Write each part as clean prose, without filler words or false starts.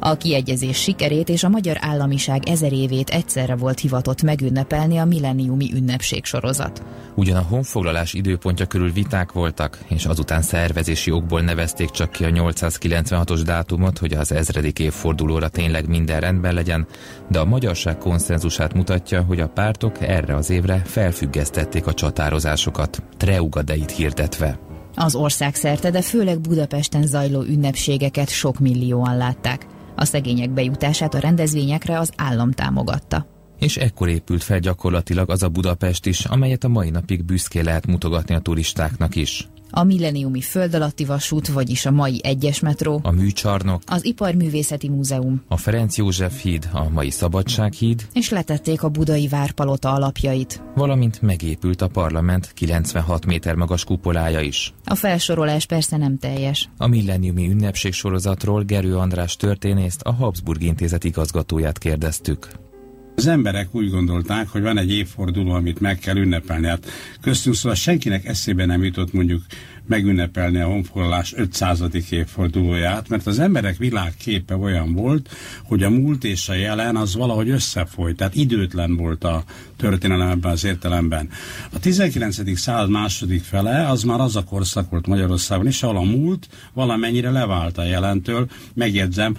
A kiegyezés sikerét és a magyar államiság 1000 évét egyszerre volt hivatott megünnepelni a milleniumi ünnepségsorozat. Ugyan a honfoglalás időpontja körül viták voltak, és azután szervezési okból nevezték csak ki a 896-os dátumot, hogy az 1000. évfordulóra tényleg minden rendben legyen, de a magyarság konszenzusát mutatja, hogy a pártok erre az évre felfüggesztették a csatározásokat, Treugadeit hirdetve. Az ország szerte, de főleg Budapesten zajló ünnepségeket sok millióan látták. A szegények bejutását a rendezvényekre az állam támogatta. És ekkor épült fel gyakorlatilag az a Budapest is, amelyet a mai napig büszkén lehet mutogatni a turistáknak is. A milleniumi föld alatti vasút, vagyis a mai 1-es metró, a műcsarnok, az Iparművészeti Múzeum, a Ferenc József híd, a mai Szabadsághíd, és letették a budai várpalota alapjait. Valamint megépült a parlament 96 méter magas kupolája is. A felsorolás persze nem teljes. A milleniumi ünnepségsorozatról Gerő András történészt, a Habsburg Intézet igazgatóját kérdeztük. Az emberek úgy gondolták, hogy van egy évforduló, amit meg kell ünnepelni. Hát köztünk szóval senkinek eszébe nem jutott mondjuk megünnepelni a honfoglalás 500. évfordulóját, mert az emberek világképe olyan volt, hogy a múlt és a jelen az valahogy összefolyt, tehát időtlen volt a történelem ebben az értelemben. A 19. század második fele az már az a korszak volt Magyarországon is, ahol a múlt valamennyire levált a jelentől. Megjegyzem,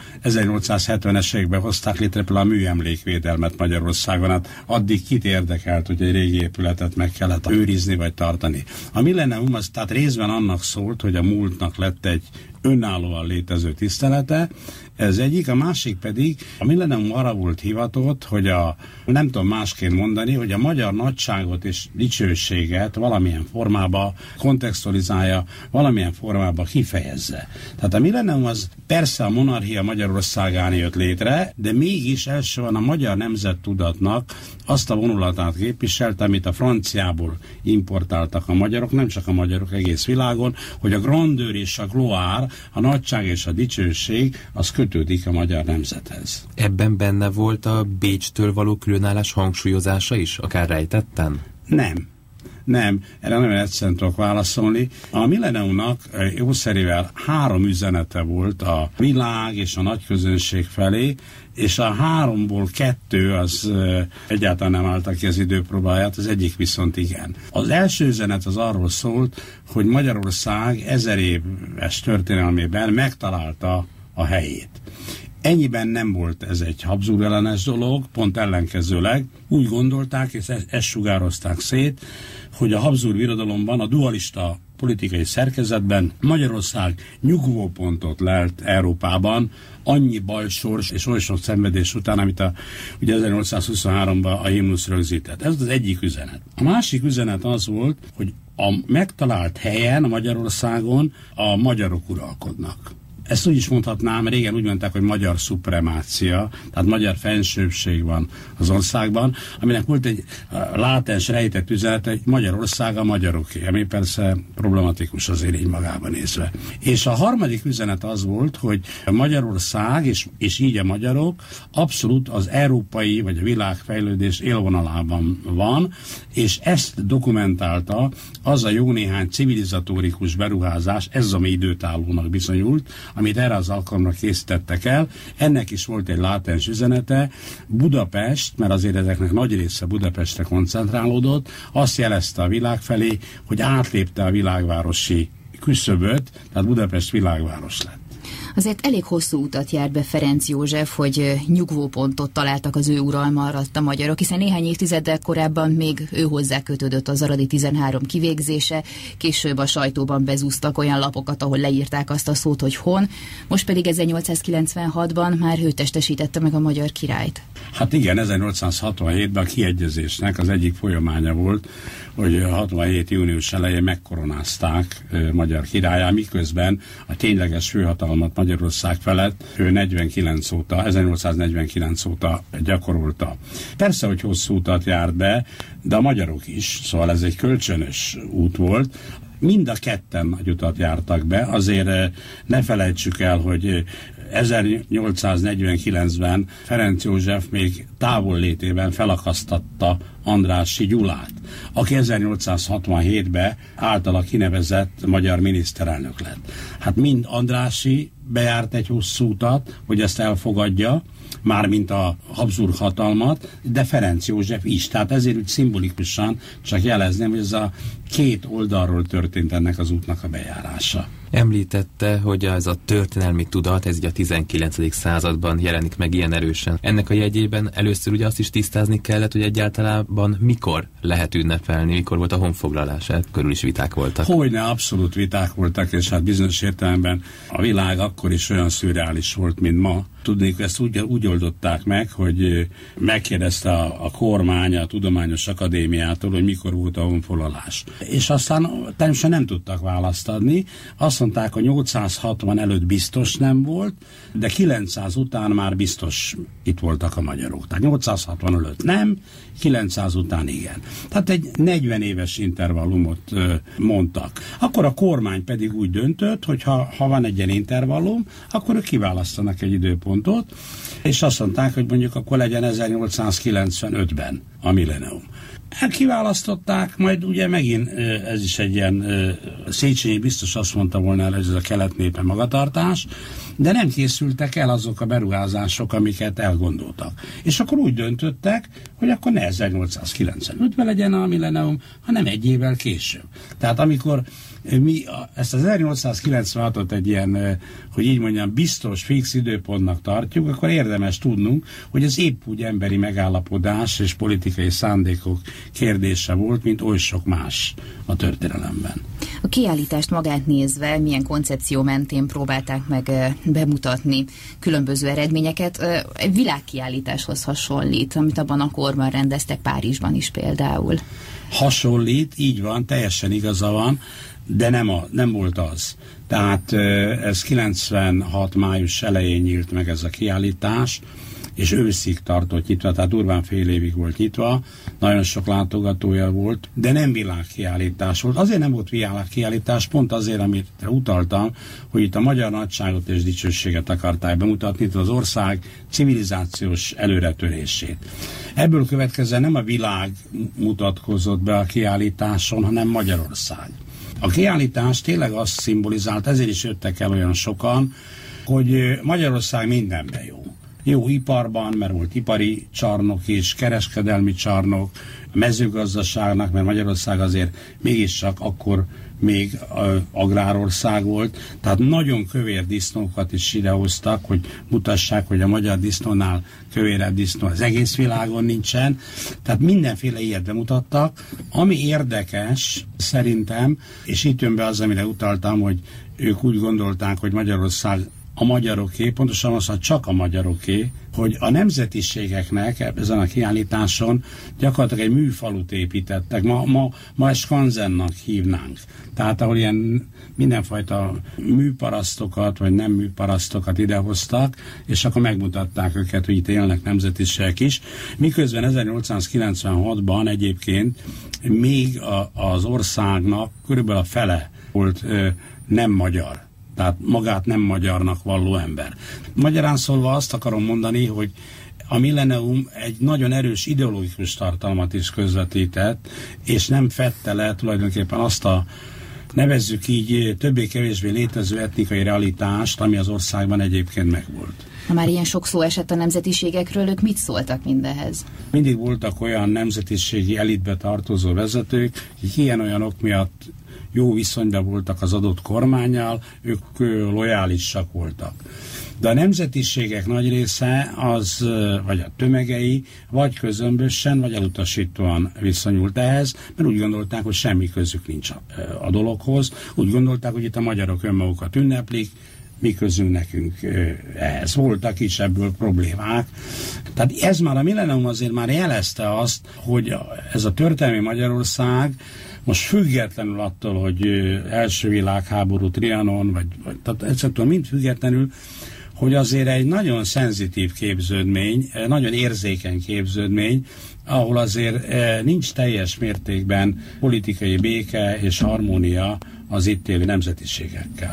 1870-es években hozták létre például a műemlékvédelmet Magyarországon, hát addig kit érdekelt, hogy egy régi épületet meg kellett őrizni vagy tartani. A millenium az tehát részben annak szólt, hogy a múltnak lett egy önállóan létező tisztelete, ez egyik, a másik pedig a millenium arra volt hivatott, hogy nem tudom másként mondani, hogy a magyar nagyságot és dicsőséget valamilyen formába kontextualizálja, valamilyen formába kifejezze. Tehát a millenium az persze a monarchia Magyarországán jött létre, de mégis elsősorban a magyar nemzettudatnak azt a vonulatát képviselte, amit a franciából importáltak a magyarok, nem csak a magyarok egész világon, hogy a grandeur és a gloire, a nagyság és a dicsőség, az kötődik a magyar nemzethez. Ebben benne volt a Bécstől való különállás hangsúlyozása is, akár rejtetten? Nem, erre nagyon egyszerűen tudok válaszolni. A milleniumnak jószerivel 3 üzenete volt a világ és a nagyközönség felé, és a 3-ból 2 az egyáltalán nem állta ki az időpróbáját, az egyik viszont igen. Az első üzenet az arról szólt, hogy Magyarország 1000 éves történelmében megtalálta a helyét. Ennyiben nem volt ez egy Habsburg ellenes dolog, pont ellenkezőleg úgy gondolták, és ezt sugározták szét, hogy a Habsburg birodalomban, a dualista politikai szerkezetben Magyarország nyugvópontot lelt Európában, annyi bajsors és oly sok szenvedés után, amit ugye 1823-ban a himnusz rögzített. Ez az egyik üzenet. A másik üzenet az volt, hogy a megtalált helyen Magyarországon a magyarok uralkodnak. Ezt úgy is mondhatnám, régen úgy mondták, hogy magyar szupremácia, tehát magyar fensőbbség van az országban, aminek volt egy látens, rejtett üzenete, hogy Magyarország a magyaroké, ami persze problematikus azért így magában nézve. És a harmadik üzenet az volt, hogy Magyarország, és így a magyarok abszolút az európai vagy a világfejlődés élvonalában van, és ezt dokumentálta az a jó néhány civilizatórikus beruházás, ez ami időtállónak bizonyult, amit erre az alkalomra készítettek el. Ennek is volt egy látens üzenete. Budapest, mert azért ezeknek nagy része Budapestre koncentrálódott, azt jelezte a világ felé, hogy átlépte a világvárosi küszöböt, tehát Budapest világváros lett. Azért elég hosszú utat járt be Ferenc József, hogy nyugvópontot találtak az ő uralma alatt a magyarok, hiszen néhány évtizeddel korábban még ő hozzá kötődött az aradi 13 kivégzése, később a sajtóban bezúztak olyan lapokat, ahol leírták azt a szót, hogy hon, most pedig 1896-ban már ő testesítette meg a magyar királyt. Hát igen, 1867-ben a kiegyezésnek az egyik folyamánya volt, hogy 67. június elején megkoronázták magyar királyá, miközben a tényleges főhatalmat Magyarország felett ő 1849 óta gyakorolta. Persze, hogy hosszú utat járt be, de a magyarok is, szóval ez egy kölcsönös út volt. Mind a ketten nagy utat jártak be, azért ne felejtsük el, hogy 1849-ben Ferenc József még távollétében felakasztatta Andrássy Gyulát, aki 1867-ben általa kinevezett magyar miniszterelnök lett. Hát mind Andrássy bejárt egy hosszú utat, hogy ezt elfogadja, mármint a Habsburg hatalmat, de Ferenc József is. Tehát ezért úgy szimbolikusan csak jelezném, hogy ez a két oldalról történt ennek az útnak a bejárása. Említette, hogy ez a történelmi tudat, ez így a 19. században jelenik meg ilyen erősen. Ennek a jegyében először ugye azt is tisztázni kellett, hogy egyáltalában mikor lehet ünnepelni, mikor volt a honfoglalás, körül is viták voltak. Hogyne, abszolút viták voltak, és hát bizonyos értelemben a világ akkor is olyan szürreális volt, mint ma. Tudnék, ezt úgy oldották meg, hogy megkérdezte a kormány a Tudományos Akadémiától, hogy mikor volt a honfoglalás. És aztán természetesen nem tudtak választ adni. Azt mondták, hogy 860 előtt biztos nem volt, de 900 után már biztos itt voltak a magyarok. Tehát 860 előtt nem, 900 után igen. Tehát egy 40 éves intervallumot mondtak. Akkor a kormány pedig úgy döntött, hogy ha van egy ilyen intervallum, akkor ők kiválasztanak egy időpontot, és azt mondták, hogy mondjuk akkor legyen 1895-ben a millennium. Kiválasztották, majd ugye megint ez is egy ilyen Széchenyi biztos azt mondta volna el, hogy ez a kelet-népe magatartás, de nem készültek el azok a beruházások, amiket elgondoltak. És akkor úgy döntöttek, hogy akkor ne 1895-ben legyen a millennium, hanem egy évvel később. Tehát amikor mi ezt az 1896-ot egy ilyen, hogy így mondjam, biztos, fix időpontnak tartjuk, akkor érdemes tudnunk, hogy ez épp úgy emberi megállapodás és politikai szándékok kérdése volt, mint oly sok más a történelemben. A kiállítást magát nézve milyen koncepció mentén próbálták meg bemutatni különböző eredményeket. Egy világkiállításhoz hasonlít, amit abban a korban rendeztek Párizsban is például. Hasonlít, így van, teljesen igaza van, de nem volt az. Tehát ez 96 május elején nyílt meg ez a kiállítás, és őszig tartott nyitva, tehát durván fél évig volt nyitva, nagyon sok látogatója volt, de nem világkiállítás volt. Azért nem volt világkiállítás, pont azért, amit utaltam, hogy itt a magyar nagyságot és dicsőséget akarták bemutatni, az ország civilizációs előretörését. Ebből következően nem a világ mutatkozott be a kiállításon, hanem Magyarország. A kiállítás tényleg azt szimbolizált, ezért is jöttek el olyan sokan, hogy Magyarország mindenben jó. Jó iparban, mert volt ipari csarnok is, kereskedelmi csarnok, mezőgazdaságnak, mert Magyarország azért mégiscsak akkor még agrárország volt, tehát nagyon kövér disznókat is idehoztak, hogy mutassák, hogy a magyar disznónál kövérebb disznó az egész világon nincsen, tehát mindenféle ilyet bemutattak. Ami érdekes szerintem, és itt jön be az, amire utaltam, hogy ők úgy gondolták, hogy Magyarország a magyaroké, pontosan az, hogy csak a magyaroké, hogy a nemzetiségeknek ezen a kiállításon gyakorlatilag egy műfalut építettek. Ma ezt skanzennak hívnánk. Tehát ahol ilyen mindenfajta műparasztokat, vagy nem műparasztokat idehoztak, és akkor megmutatták őket, hogy itt élnek nemzetiségek is. Miközben 1896-ban egyébként még az országnak körülbelül a fele volt nem magyar. Tehát magát nem magyarnak valló ember. Magyarán szólva azt akarom mondani, hogy a millennium egy nagyon erős ideológikus tartalmat is közvetített, és nem fedte le tulajdonképpen azt a, nevezzük így, többé-kevésbé létező etnikai realitást, ami az országban egyébként megvolt. Ha már ilyen sok szó esett a nemzetiségekről, ők mit szóltak mindehez? Mindig voltak olyan nemzetiségi elitbe tartozó vezetők, hogy ilyen-olyanok miatt jó viszonyban voltak az adott kormánnyal, ők lojálisak voltak. De a nemzetiségek nagy része az, vagy a tömegei, vagy közömbösen, vagy elutasítóan viszonyult ehhez, mert úgy gondolták, hogy semmi közük nincs a dologhoz. Úgy gondolták, hogy itt a magyarok önmagukat ünneplik, mi közünk nekünk ehhez. Voltak is ebből problémák. Tehát ez már a millennium azért már jelezte azt, hogy ez a történelmi Magyarország most függetlenül attól, hogy első világháború, Trianon, vagy tehát egyszerűen mind függetlenül, hogy azért egy nagyon szenzitív képződmény, nagyon érzékeny képződmény, ahol azért nincs teljes mértékben politikai béke és harmónia az itt élő nemzetiségekkel.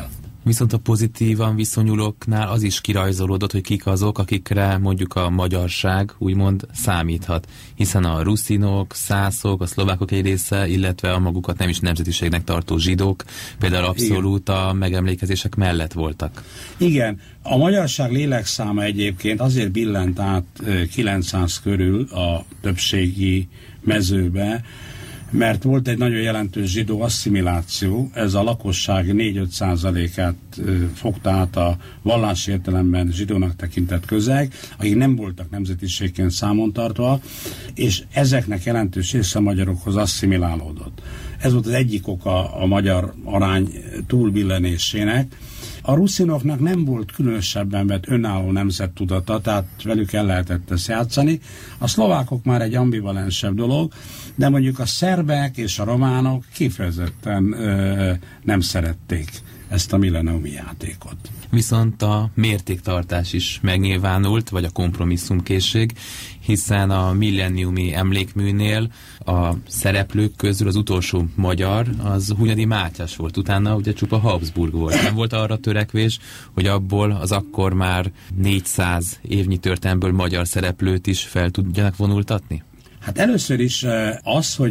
Viszont a pozitívan viszonyulóknál az is kirajzolódott, hogy kik azok, akikre mondjuk a magyarság úgymond számíthat. Hiszen a ruszinok, szászok, a szlovákok egy része, illetve a magukat nem is nemzetiségnek tartó zsidók például abszolút a megemlékezések mellett voltak. Igen, a magyarság lélekszáma egyébként azért billent át 900 körül a többségi mezőbe, mert volt egy nagyon jelentős zsidó asszimiláció, ez a lakosság 4-5%-át fogta át a vallási értelemben zsidónak tekintett közeg, akik nem voltak nemzetiségként számon tartva, és ezeknek jelentős része a magyarokhoz asszimilálódott. Ez volt az egyik oka a magyar arány túlbillenésének. A ruszinoknak nem volt különösebben vett önálló nemzettudata, tehát velük el lehetett ezt játszani. A szlovákok már egy ambivalensebb dolog, de mondjuk a szerbek és a románok kifejezetten nem szerették ezt a milleniumi játékot. Viszont a mértéktartás is megnyilvánult, vagy a kompromisszumkészség, hiszen a milleniumi emlékműnél a szereplők közül az utolsó magyar az Hunyadi Mátyás volt, utána ugye csupa Habsburg volt. Nem volt arra törekvés, hogy abból az akkor már 400 évnyi történelmből magyar szereplőt is fel tudjanak vonultatni? Hát először is az, hogy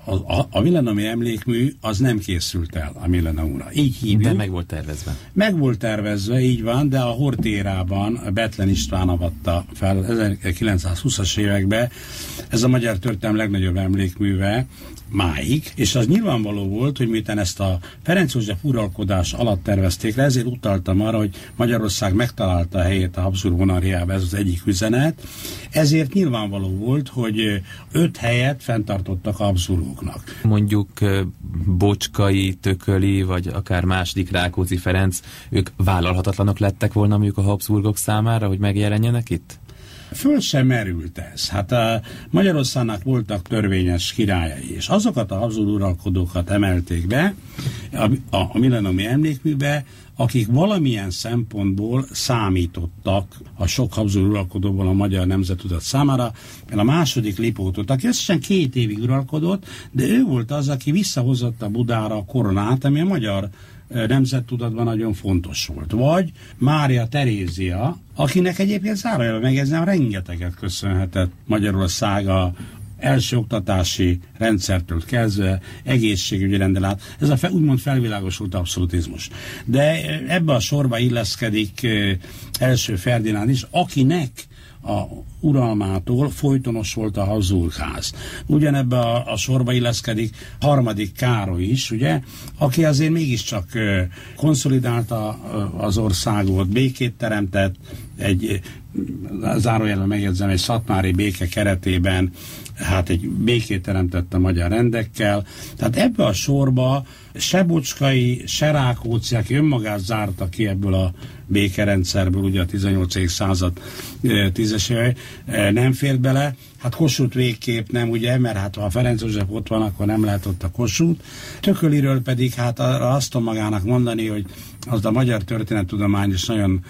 a milleniumi emlékmű az nem készült el a milleniumra. Így hívjuk. De meg volt tervezve. Meg volt tervezve, így van, de a Horthérában Bethlen István avatta fel 1920-as években. Ez a magyar történelem legnagyobb emlékműve máig, és az nyilvánvaló volt, hogy miután ezt a Ferenc József uralkodás alatt tervezték le, ezért utaltam arra, hogy Magyarország megtalálta a helyét a Habsburg monarchiában, ez az egyik üzenet, ezért nyilvánvaló volt, hogy 5 helyet fenntartottak a Habsburgoknak. Mondjuk Bocskai, Tököli, vagy akár második Rákóczi Ferenc, ők vállalhatatlanok lettek volna mondjuk a Habsburgok számára, hogy megjelenjenek itt? Föl sem merült ez. Hát a Magyarországnak voltak törvényes királyai, és azokat a Habsburg uralkodókat emelték be a milleniumi emlékműbe, akik valamilyen szempontból számítottak a sok Habsburg uralkodóból a magyar nemzettudat számára. A második Lipótot, aki összesen 2 évig uralkodott, de ő volt az, aki visszahozott Budára a koronát, ami a magyar nemzettudatban nagyon fontos volt. Vagy Mária Terézia, akinek egyébként zárójelben megjegyzem, rengeteget köszönhetett Magyarország a első oktatási rendszertől kezdve, egészségügyi renden át. Ez a úgymond felvilágosult abszolutizmus. De ebbe a sorba illeszkedik első Ferdinánd is, akinek a uralmától folytonos volt a Habsburgház. Ugyanebbe a sorba illeszkedik harmadik Károly is, ugye, aki azért mégiscsak konszolidálta az országot, békét teremtett, egy zárójelben megjegyzem, egy szatmári béke keretében, hát egy békét teremtett a magyar rendekkel. Tehát ebbe a sorba se Bocskai, se Rákóczi, aki önmagát zárta ki ebből a békerendszerből, ugye a 18. század 10-es éve, nem fért bele. Hát Kossuth végképp nem, ugye, mert hát ha Ferenc József ott van, akkor nem lehet ott a Kossuth. Tököliről pedig hát azt tudom magának mondani, hogy az a magyar történettudomány is nagyon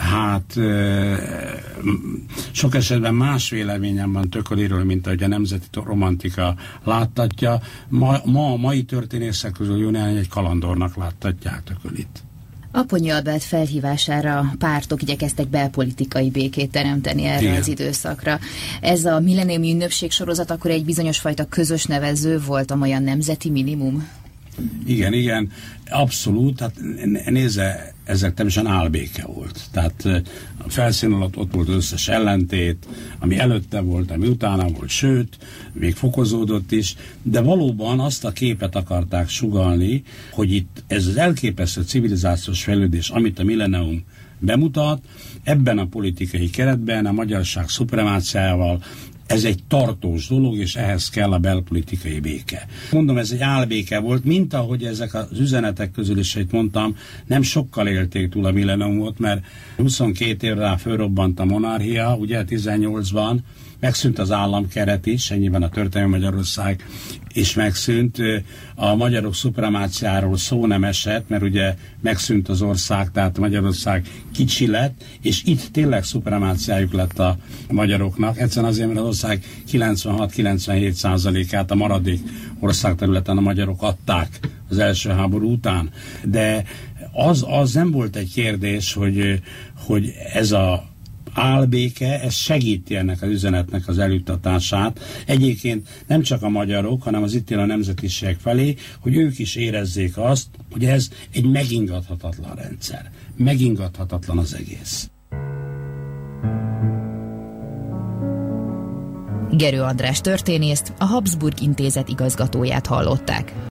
sok esetben más véleményem van Tököliről, mint ahogy a nemzeti romantika láttatja. Ma a mai történészek közül jó néhány egy kalandornak láttatják Tökölit. Apponyi Albert felhívására pártok igyekeztek belpolitikai békét teremteni erre az időszakra. Ez a milleniumi ünnepség sorozat akkor egy bizonyos fajta közös nevező volt, amolyan nemzeti minimum? Igen, abszolút. Hát nézze, ezek természetesen álbéke volt. Tehát a felszín alatt ott volt az összes ellentét, ami előtte volt, ami utána volt, sőt, még fokozódott is, de valóban azt a képet akarták sugallni, hogy itt ez az elképesztő civilizációs fejlődés, amit a millenium bemutat, ebben a politikai keretben, a magyarság szupremáciájával, ez egy tartós dolog, és ehhez kell a belpolitikai béke. Mondom, ez egy álbéke volt, mint ahogy ezek az üzenetek közül is, hogy mondtam, nem sokkal élték túl a milleniumot, mert 22 évre rá fölrobbant a monarchia, ugye 18-ban, megszűnt az államkeret is, ennyiben a történelmi Magyarország is megszűnt. A magyarok szupremáciáról szó nem esett, mert ugye megszűnt az ország, tehát Magyarország kicsi lett, és itt tényleg szupremáciájuk lett a magyaroknak. Egyszerűen azért, mert az ország 96-97%-át a maradék országterületen a magyarok adták az első háború után. De az nem volt egy kérdés, hogy ez a álbéke, ez segíti ennek az üzenetnek az eljuttatását. Egyébként nem csak a magyarok, hanem az itt élő nemzetiségek felé, hogy ők is érezzék azt, hogy ez egy megingathatatlan rendszer. Megingathatatlan az egész. Gerő András történészt, a Habsburg Intézet igazgatóját hallották.